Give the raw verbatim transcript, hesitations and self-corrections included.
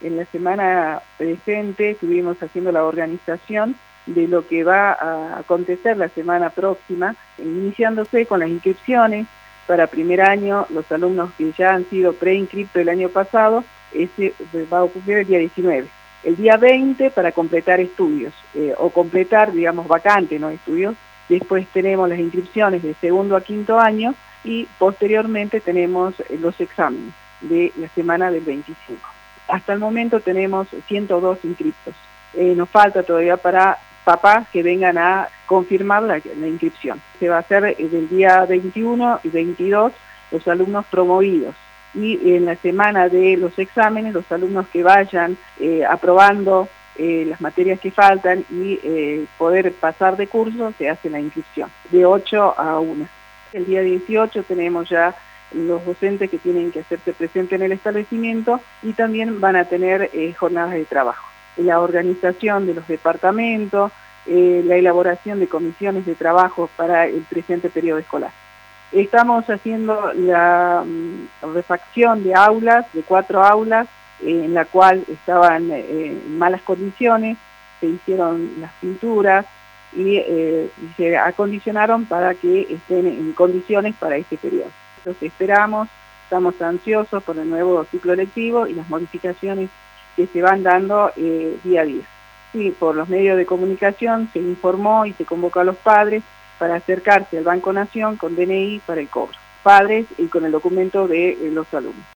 En la semana presente estuvimos haciendo la organización de lo que va a acontecer la semana próxima, iniciándose con las inscripciones para primer año. Los alumnos que ya han sido preinscriptos el año pasado, ese va a ocurrir el día diecinueve. El día veinte para completar estudios, eh, o completar, digamos, vacante, ¿no? Estudios. Después tenemos las inscripciones de segundo a quinto año y posteriormente tenemos los exámenes de la semana del veinticinco. Hasta el momento tenemos ciento dos inscriptos. Eh, nos falta todavía para papás que vengan a confirmar la, la inscripción. Se va a hacer del día veintiuno y veintidós los alumnos promovidos. Y en la semana de los exámenes, los alumnos que vayan eh, aprobando eh, las materias que faltan y eh, poder pasar de curso, se hace la inscripción, de ocho a una. El día dieciocho tenemos ya los docentes que tienen que hacerse presentes en el establecimiento y también van a tener eh, jornadas de trabajo. La organización de los departamentos, eh, la elaboración de comisiones de trabajo para el presente periodo escolar. Estamos haciendo la um, refacción de aulas, de cuatro aulas, eh, en la cual estaban eh, en malas condiciones, se hicieron las pinturas y, eh, y se acondicionaron para que estén en condiciones para este periodo. Los esperamos, estamos ansiosos por el nuevo ciclo lectivo y las modificaciones que se van dando eh, día a día. Sí, por los medios de comunicación se informó y se convocó a los padres para acercarse al Banco Nación con D N I para el cobro. Padres y con el documento de eh, los alumnos.